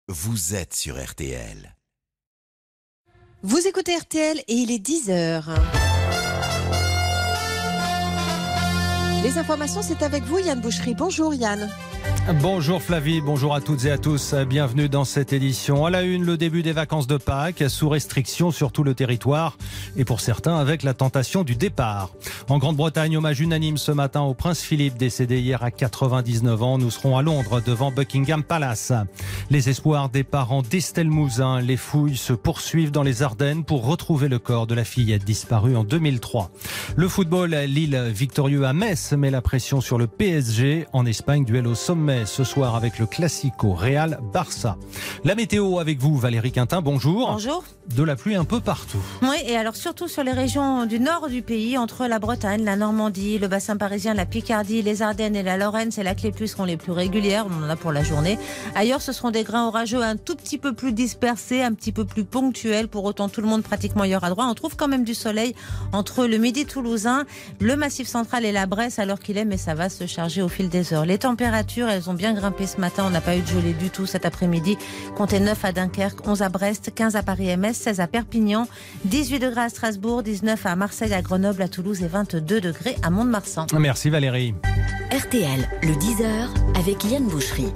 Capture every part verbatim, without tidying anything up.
Vous êtes sur R T L. Vous écoutez R T L et il est dix heures. Les informations, c'est avec vous, Yann Boucherie. Bonjour Yann. Bonjour Flavie, bonjour à toutes et à tous, bienvenue dans cette édition. À la une, le début des vacances de Pâques, sous restriction sur tout le territoire et pour certains avec la tentation du départ. En Grande-Bretagne, hommage unanime ce matin au prince Philippe, décédé hier à quatre-vingt-dix-neuf ans. Nous serons à Londres devant Buckingham Palace. Les espoirs des parents d'Estelle Mouzin, les fouilles se poursuivent dans les Ardennes pour retrouver le corps de la fillette disparue en deux mille trois. Le football, Lille victorieux à Metz met la pression sur le P S G. En Espagne, duel au sommet ce soir avec le Classico Real-Barça. La météo avec vous, Valérie Quintin, bonjour. Bonjour. De la pluie un peu partout. Oui, et alors surtout sur les régions du nord du pays, entre la Bretagne, la Normandie, le bassin parisien, la Picardie, les Ardennes et la Lorraine, c'est là que les pluies seront les plus régulières, on en a pour la journée. Ailleurs, ce seront des grains orageux un tout petit peu plus dispersés, un petit peu plus ponctuels, pour autant tout le monde pratiquement y aura droit. On trouve quand même du soleil entre le midi toulousain, le Massif central et la Bresse à l'heure qu'il est, mais ça va se charger au fil des heures. Les températures, elles ont bien grimpé ce matin, on n'a pas eu de gelée du tout cet après-midi. Comptez neuf à Dunkerque, onze à Brest, quinze à Paris-M S, seize à Perpignan, dix-huit degrés à Strasbourg, dix-neuf à Marseille, à Grenoble, à Toulouse et vingt-deux degrés à Mont-de-Marsan. Merci Valérie. R T L, le dix heures avec Yann Boucherie.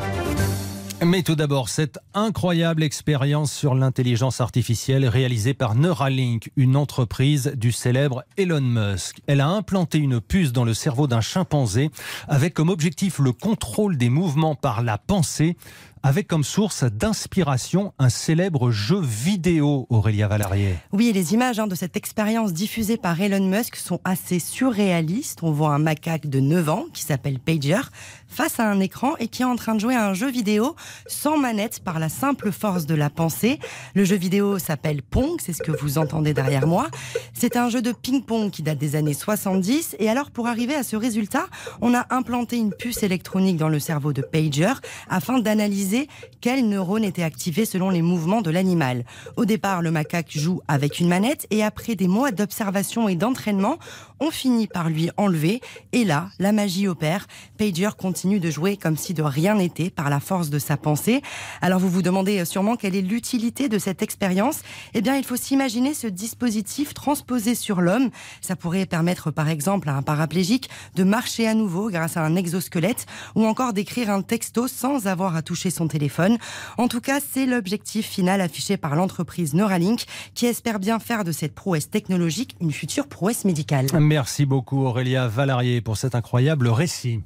Mais tout d'abord, cette incroyable expérience sur l'intelligence artificielle réalisée par Neuralink, une entreprise du célèbre Elon Musk. Elle a implanté une puce dans le cerveau d'un chimpanzé avec comme objectif le contrôle des mouvements par la pensée, avec comme source d'inspiration un célèbre jeu vidéo, Aurélia Valarié. Oui, les images hein, de cette expérience diffusée par Elon Musk sont assez surréalistes. On voit un macaque de neuf ans qui s'appelle Pager face à un écran et qui est en train de jouer à un jeu vidéo sans manette par la simple force de la pensée. Le jeu vidéo s'appelle Pong, c'est ce que vous entendez derrière moi. C'est un jeu de ping-pong qui date des années soixante-dix. Et alors, pour arriver à ce résultat, on a implanté une puce électronique dans le cerveau de Pager afin d'analyser quels neurones étaient activés selon les mouvements de l'animal. Au départ, le macaque joue avec une manette et après des mois d'observation et d'entraînement, on finit par lui enlever. Et là, la magie opère. Pager continue de jouer comme si de rien n'était par la force de sa pensée. Alors vous vous demandez sûrement quelle est l'utilité de cette expérience. Eh bien, il faut s'imaginer ce dispositif transposé sur l'homme. Ça pourrait permettre par exemple à un paraplégique de marcher à nouveau grâce à un exosquelette ou encore d'écrire un texto sans avoir à toucher son téléphone. En tout cas, c'est l'objectif final affiché par l'entreprise Neuralink qui espère bien faire de cette prouesse technologique une future prouesse médicale. Merci beaucoup Aurélia Valarié pour cet incroyable récit.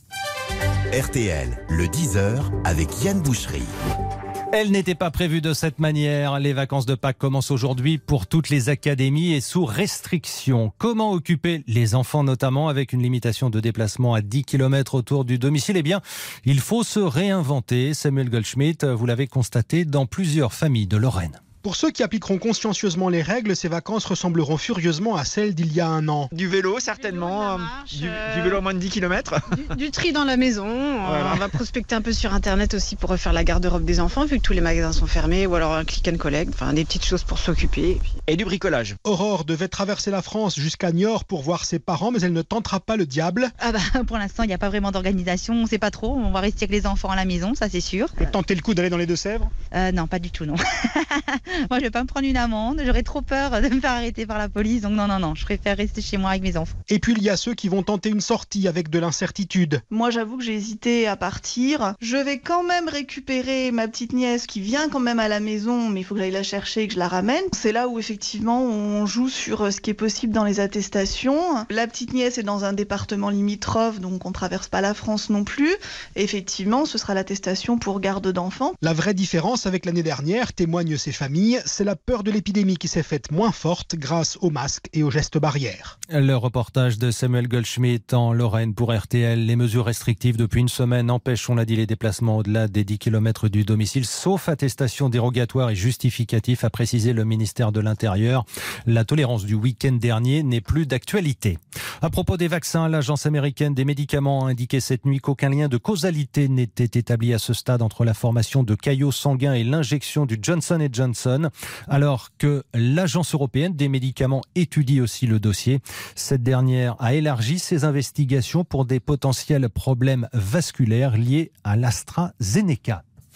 R T L, le dix heures avec Yann Boucherie. Elle n'était pas prévue de cette manière. Les vacances de Pâques commencent aujourd'hui pour toutes les académies et sous restriction. Comment occuper les enfants notamment avec une limitation de déplacement à dix kilomètres autour du domicile ? Eh bien, il faut se réinventer. Samuel Goldschmidt, vous l'avez constaté dans plusieurs familles de Lorraine. Pour ceux qui appliqueront consciencieusement les règles, ces vacances ressembleront furieusement à celles d'il y a un an. Du vélo certainement, du, marche, du, euh, du vélo à moins de dix kilomètres. Du, du tri dans la maison, Voilà. euh, on va prospecter un peu sur internet aussi pour refaire la garde-robe des enfants vu que tous les magasins sont fermés, ou alors un click and collect, enfin des petites choses pour s'occuper. Et, puis... et du bricolage. Aurore devait traverser la France jusqu'à Niort pour voir ses parents, mais elle ne tentera pas le diable. Ah bah pour l'instant il n'y a pas vraiment d'organisation, on ne sait pas trop, on va rester avec les enfants à la maison, ça c'est sûr. Et tenter le coup d'aller dans les Deux-Sèvres ? euh, Non, pas du tout, non. Moi je vais pas me prendre une amende, j'aurais trop peur de me faire arrêter par la police, donc non, non, non, je préfère rester chez moi avec mes enfants. Et puis il y a ceux qui vont tenter une sortie avec de l'incertitude. Moi j'avoue que j'ai hésité à partir. Je vais quand même récupérer ma petite nièce qui vient quand même à la maison, mais il faut que j'aille la chercher et que je la ramène. C'est là où effectivement on joue sur ce qui est possible dans les attestations. La petite nièce est dans un département limitrophe, donc on traverse pas la France non plus. Et effectivement, ce sera l'attestation pour garde d'enfants. La vraie différence avec l'année dernière, témoignent ces familles, c'est la peur de l'épidémie qui s'est faite moins forte grâce aux masques et aux gestes barrières. Le reportage de Samuel Goldschmidt en Lorraine pour R T L. Les mesures restrictives depuis une semaine empêchent, on l'a dit, les déplacements au-delà des dix kilomètres du domicile, sauf attestation dérogatoire et justificatif, a précisé le ministère de l'Intérieur. La tolérance du week-end dernier n'est plus d'actualité. À propos des vaccins, l'agence américaine des médicaments a indiqué cette nuit qu'aucun lien de causalité n'était établi à ce stade entre la formation de caillots sanguins et l'injection du Johnson and Johnson, alors que l'agence européenne des médicaments étudie aussi le dossier. Cette dernière a élargi ses investigations pour des potentiels problèmes vasculaires liés à l'AstraZeneca.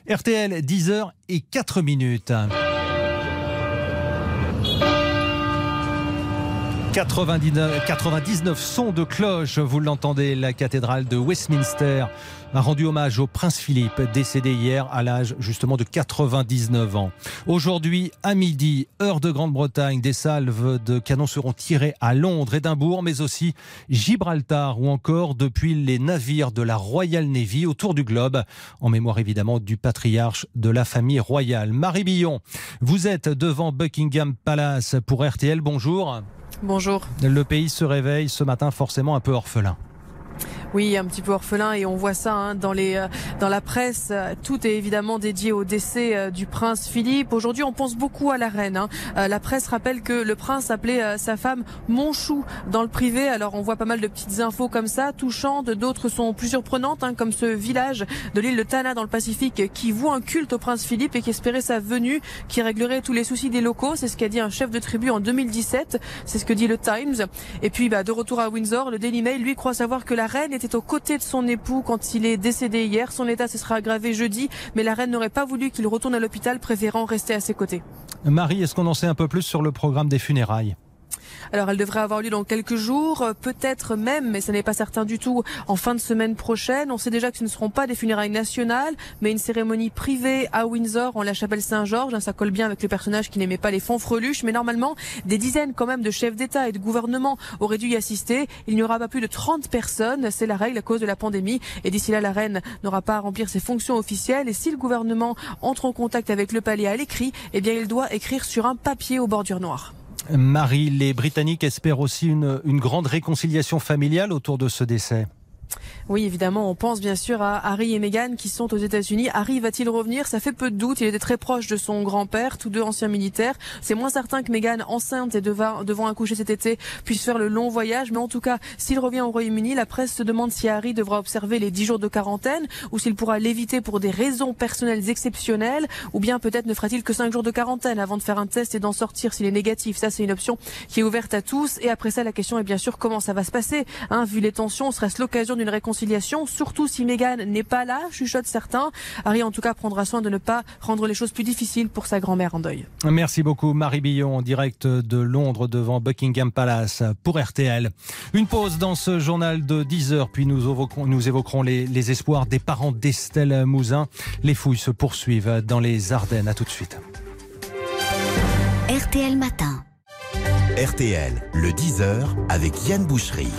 R T L, dix heures et quatre minutes. quatre-vingt-dix-neuf, quatre-vingt-dix-neuf sons de cloche, vous l'entendez, la cathédrale de Westminster a rendu hommage au prince Philippe, décédé hier à l'âge justement de quatre-vingt-dix-neuf ans. Aujourd'hui, à midi, heure de Grande-Bretagne, des salves de canon seront tirées à Londres, Édimbourg, mais aussi Gibraltar ou encore depuis les navires de la Royal Navy autour du globe, en mémoire évidemment du patriarche de la famille royale. Marie Billon, vous êtes devant Buckingham Palace pour R T L, bonjour. Bonjour. Le pays se réveille ce matin forcément un peu orphelin. Oui, un petit peu orphelin et on voit ça hein, dans les euh, dans la presse. Tout est évidemment dédié au décès euh, du prince Philippe. Aujourd'hui, on pense beaucoup à la reine. Hein. Euh, la presse rappelle que le prince appelait euh, sa femme Mon Chou dans le privé. Alors on voit pas mal de petites infos comme ça, touchantes. D'autres sont plus surprenantes, hein, comme ce village de l'île de Tanna dans le Pacifique qui voue un culte au prince Philippe et qui espérait sa venue, qui réglerait tous les soucis des locaux. C'est ce qu'a dit un chef de tribu en deux mille dix-sept. C'est ce que dit le Times. Et puis, bah, de retour à Windsor, le Daily Mail lui croit savoir que la reine était aux côtés de son époux quand il est décédé hier. Son état se sera aggravé jeudi, mais la reine n'aurait pas voulu qu'il retourne à l'hôpital, préférant rester à ses côtés. Marie, est-ce qu'on en sait un peu plus sur le programme des funérailles ? Alors elle devrait avoir lieu dans quelques jours, peut-être même, mais ce n'est pas certain du tout, en fin de semaine prochaine. On sait déjà que ce ne seront pas des funérailles nationales, mais une cérémonie privée à Windsor, en la chapelle Saint-Georges. Ça colle bien avec le personnage qui n'aimait pas les fanfreluches, mais normalement, des dizaines quand même de chefs d'État et de gouvernement auraient dû y assister. Il n'y aura pas plus de trente personnes, c'est la règle à cause de la pandémie. Et d'ici là, la reine n'aura pas à remplir ses fonctions officielles. Et si le gouvernement entre en contact avec le palais à l'écrit, eh bien il doit écrire sur un papier aux bordures noires. Marie, les Britanniques espèrent aussi une, une grande réconciliation familiale autour de ce décès. Oui, évidemment, on pense bien sûr à Harry et Meghan qui sont aux États-Unis. Harry va-t-il revenir ? Ça fait peu de doute. Il était très proche de son grand-père, tous deux anciens militaires. C'est moins certain que Meghan, enceinte et devant, devant accoucher cet été, puisse faire le long voyage. Mais en tout cas, s'il revient au Royaume-Uni, la presse se demande si Harry devra observer les dix jours de quarantaine ou s'il pourra l'éviter pour des raisons personnelles exceptionnelles, ou bien peut-être ne fera-t-il que cinq jours de quarantaine avant de faire un test et d'en sortir s'il est négatif. Ça, c'est une option qui est ouverte à tous. Et après ça, la question est bien sûr comment ça va se passer. Hein, vu les tensions, serait-ce l'occasion d'une réconciliation ? Surtout si Meghan n'est pas là, chuchotent certains. Harry en tout cas prendra soin de ne pas rendre les choses plus difficiles pour sa grand-mère en deuil. Merci beaucoup Marie Billon, en direct de Londres devant Buckingham Palace pour R T L. Une pause dans ce journal de dix heures, puis nous évoquerons, nous évoquerons les, les espoirs des parents d'Estelle Mouzin. Les fouilles se poursuivent dans les Ardennes. À tout de suite. R T L Matin. R T L, le dix heures avec Yann Bouchery.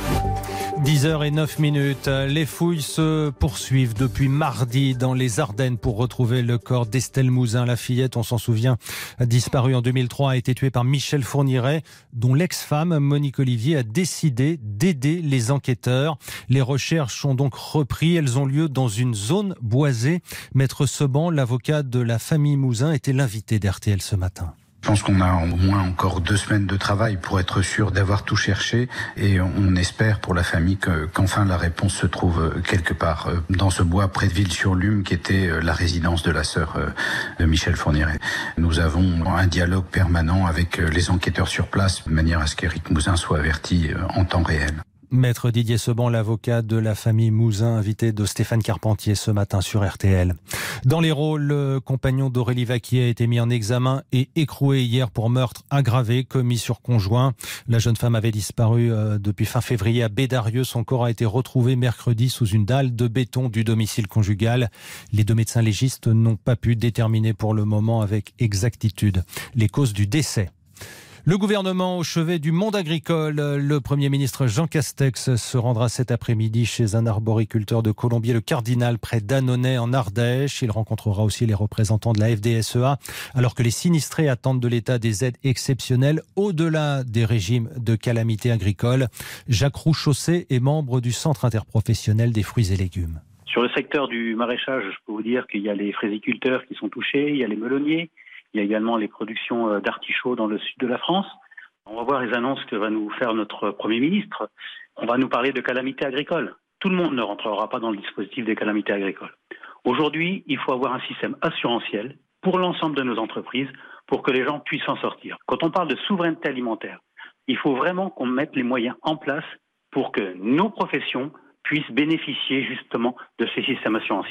dix heures et neuf minutes. Les fouilles se poursuivent depuis mardi dans les Ardennes pour retrouver le corps d'Estelle Mouzin. La fillette, on s'en souvient, disparue en deux mille trois, a été tuée par Michel Fourniret, dont l'ex-femme, Monique Olivier, a décidé d'aider les enquêteurs. Les recherches sont donc reprises. Elles ont lieu dans une zone boisée. Maître Seban, l'avocat de la famille Mouzin, était l'invité d'R T L ce matin. Je pense qu'on a au moins encore deux semaines de travail pour être sûr d'avoir tout cherché et on espère pour la famille que, qu'enfin la réponse se trouve quelque part dans ce bois près de Ville-sur-Lume qui était la résidence de la sœur de Michel Fourniret. Nous avons un dialogue permanent avec les enquêteurs sur place de manière à ce qu'Éric Mouzin soit averti en temps réel. Maître Didier Seban, l'avocat de la famille Mouzin, invité de Stéphane Carpentier ce matin sur R T L. Dans les rôles, le compagnon d'Aurélie Vaquier a été mis en examen et écroué hier pour meurtre aggravé commis sur conjoint. La jeune femme avait disparu euh, depuis fin février à Bédarieux. Son corps a été retrouvé mercredi sous une dalle de béton du domicile conjugal. Les deux médecins légistes n'ont pas pu déterminer pour le moment avec exactitude les causes du décès. Le gouvernement au chevet du monde agricole. Le Premier ministre Jean Castex se rendra cet après-midi chez un arboriculteur de Colombier, le Cardinal, près d'Annonay en Ardèche. Il rencontrera aussi les représentants de la F D S E A, alors que les sinistrés attendent de l'État des aides exceptionnelles au-delà des régimes de calamité agricole. Jacques Rouchaussé est membre du Centre interprofessionnel des fruits et légumes. Sur le secteur du maraîchage, je peux vous dire qu'il y a les fraisiculteurs qui sont touchés, il y a les melonniers. Il y a également les productions d'artichauts dans le sud de la France. On va voir les annonces que va nous faire notre Premier ministre. On va nous parler de calamités agricoles. Tout le monde ne rentrera pas dans le dispositif des calamités agricoles. Aujourd'hui, il faut avoir un système assurantiel pour l'ensemble de nos entreprises pour que les gens puissent s'en sortir. Quand on parle de souveraineté alimentaire, il faut vraiment qu'on mette les moyens en place pour que nos professions puissent bénéficier justement de ces systèmes assurantiels.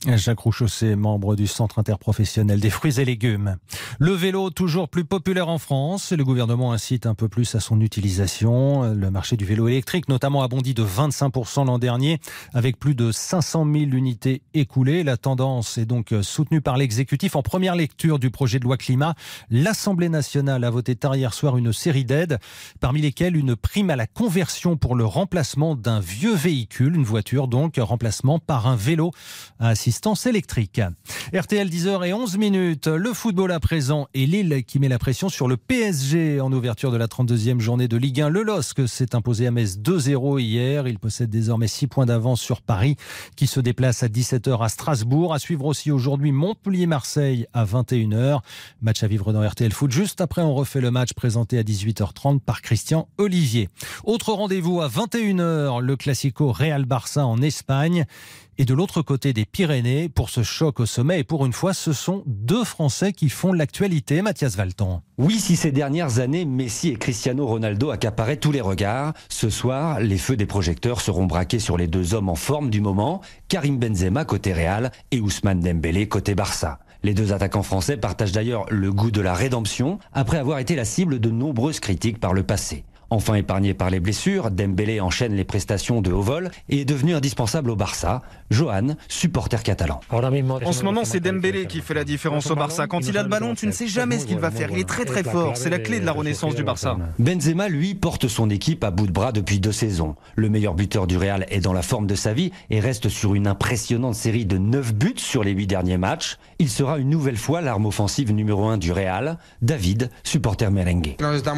Jacques Rouchaussé, membre du Centre interprofessionnel des fruits et légumes. Le vélo, toujours plus populaire en France. Le gouvernement incite un peu plus à son utilisation. Le marché du vélo électrique, notamment, a bondi de vingt-cinq pour cent l'an dernier, avec plus de cinq cent mille unités écoulées. La tendance est donc soutenue par l'exécutif. En première lecture du projet de loi climat, l'Assemblée nationale a voté tard hier soir une série d'aides, parmi lesquelles une prime à la conversion pour le remplacement d'un vieux véhicule, une voiture donc, remplacement par un vélo à assistance électrique. R T L, dix heures onze minutes. Le football à présent et Lille qui met la pression sur le P S G en ouverture de la trente-deuxième journée de Ligue un. Le L O S C s'est imposé à Metz deux zéro hier. Il possède désormais six points d'avance sur Paris qui se déplace à dix-sept heures à Strasbourg. À suivre aussi aujourd'hui Montpellier-Marseille à vingt et une heures. Match à vivre dans R T L Foot. Juste après, on refait le match présenté à dix-huit heures trente par Christian Olivier. Autre rendez-vous à vingt et une heures, le Classico Real-Barça en Espagne. Et de l'autre côté des Pyrénées, pour ce choc au sommet, et pour une fois, ce sont deux Français qui font l'actualité. Mathias Valton. Oui, si ces dernières années, Messi et Cristiano Ronaldo accaparaient tous les regards, ce soir, les feux des projecteurs seront braqués sur les deux hommes en forme du moment, Karim Benzema côté Real et Ousmane Dembélé côté Barça. Les deux attaquants français partagent d'ailleurs le goût de la rédemption, après avoir été la cible de nombreuses critiques par le passé. Enfin épargné par les blessures, Dembélé enchaîne les prestations de haut vol et est devenu indispensable au Barça. Johan, supporter catalan. En ce moment, c'est Dembélé qui fait la différence au Barça. Quand il a le ballon, tu ne sais jamais ce qu'il va faire. Il est très très fort. C'est la clé de la renaissance du Barça. Benzema, lui, porte son équipe à bout de bras depuis deux saisons. Le meilleur buteur du Real est dans la forme de sa vie et reste sur une impressionnante série de neuf buts sur les huit derniers matchs. Il sera une nouvelle fois l'arme offensive numéro un du Real. David, supporter merengue.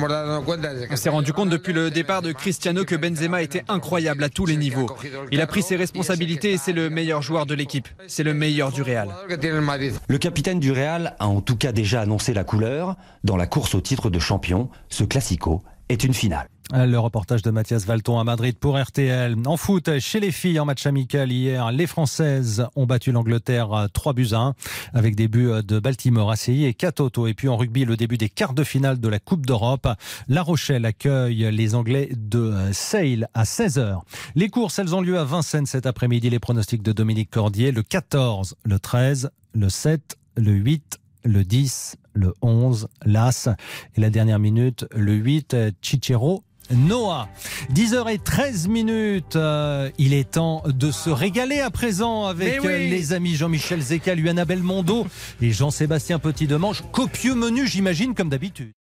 On s'est rendu compte depuis le départ de Cristiano que Benzema était incroyable à tous les niveaux. Il a pris ses responsabilités et c'est le meilleur joueur de l'équipe. C'est le meilleur du Real. Le capitaine du Real a en tout cas déjà annoncé la couleur. Dans la course au titre de champion, ce Classico est une finale. Le reportage de Mathias Valton à Madrid pour R T L. En foot, chez les filles, en match amical hier, les Françaises ont battu l'Angleterre trois buts à un avec des buts de Baltimore, A C I et Katoto. Et puis en rugby, le début des quarts de finale de la Coupe d'Europe. La Rochelle accueille les Anglais de Sale à seize heures. Les courses, elles ont lieu à Vincennes cet après-midi. Les pronostics de Dominique Cordier, le quatorze, le treize, le sept, le huit, le dix, le onze, l'As. Et la dernière minute, le huit, Cicero Noah. dix heures treize minutes. Euh, il est temps de se régaler à présent avec oui. euh, les amis Jean-Michel Zeka, Luana Belmondo et Jean-Sébastien Petit-Demange. Copieux menu, j'imagine, comme d'habitude.